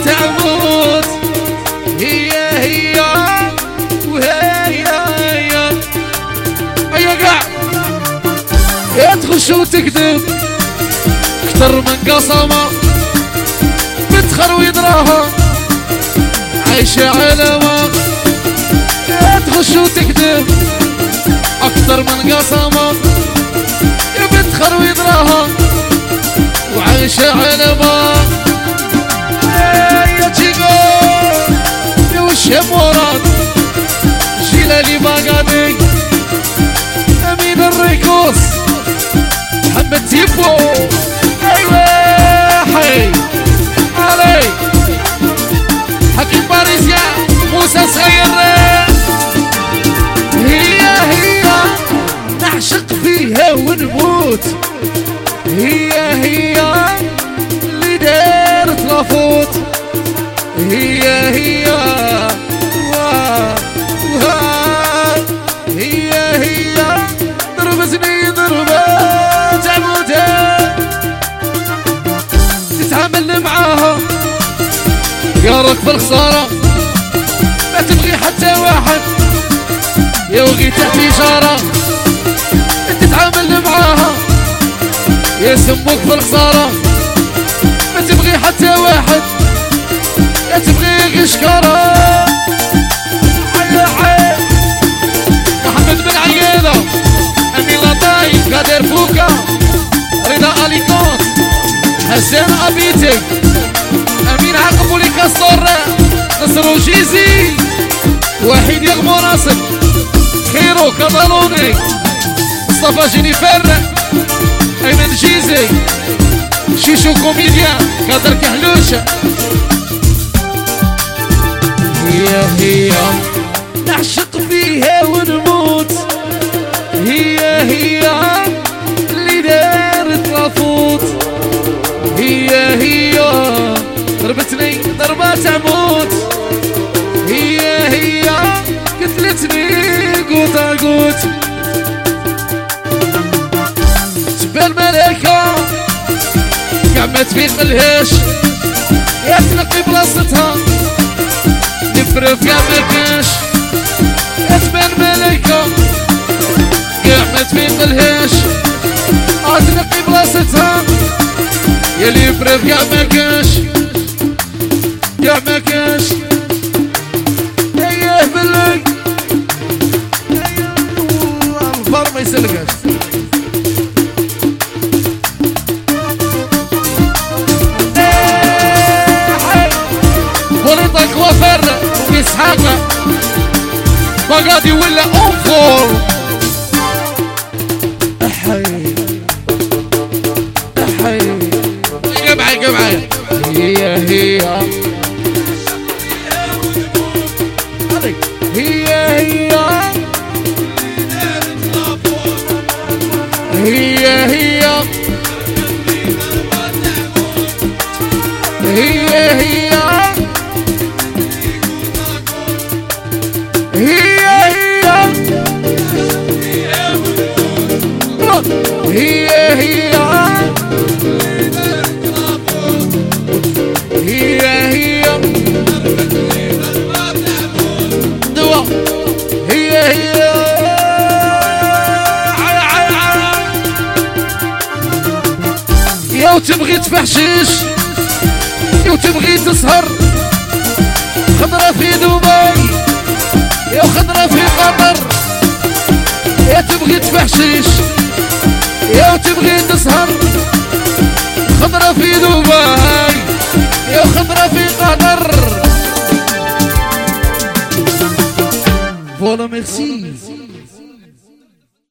تعمود هي هي وهي هي هيا قاع يا تخش وتكذب اكتر من قصمة بتخر ويدراها عايشة علامة يا تخش وتكذب اكتر من قصمة بتخر ويدراها وعايشة علامة يا تشيكو يا وش مراد جيلالي باقادي امين الريكوس محمد تيبو ايوه حي علي حكيم باريسيا موسى صغير هي نعشق فيها ونموت هي اللي دارت لافوت هي ضربتني ضربة تعمودها تتعامل معاها يا ركب الخسارة ما تبغي حتى واحد يا وغي تحت إشارة تتعامل معاها يا سموك بالخسارة ما تبغي حتى واحد يا تبغي غشكرة محمد بن عيادة أمين لطايف قادر فوكا رضا أليكونت حسين أبيتي أمين عقب ولي كاستور نصر وجيزي وحيد يغمو ناصر خيرو كاتالوني مصطفى جينيفر أيمن جيزي شيشو كوميديان قادر كحلوشة هي نعشق فيها ونموت هي اللي دارت لافوت هي ضربتني ضربة تعمود هي قتلتني قوطة قوت تبان ملاكة قامت فيك ملهاش يا تنقي بلاصتها نفرف يا مكاش يا تبان ملاكة قامت فيك ملهاش تنقي بلاصتها يا اللي يفرف يا مكاش يا مكاش ايه بالله الفار ما يسلقاش وليطك وفر ويسحاقه بقادي ولا اوفور احي قبعي هي وتبغي تفحشيش وتبغي تسهر خضرة في دبي يا خضرة في قطر يا تبغي تفحشيش يا وتبغي تسهر خضرة في دبي يا خضرة في قطر فوالا ميرسي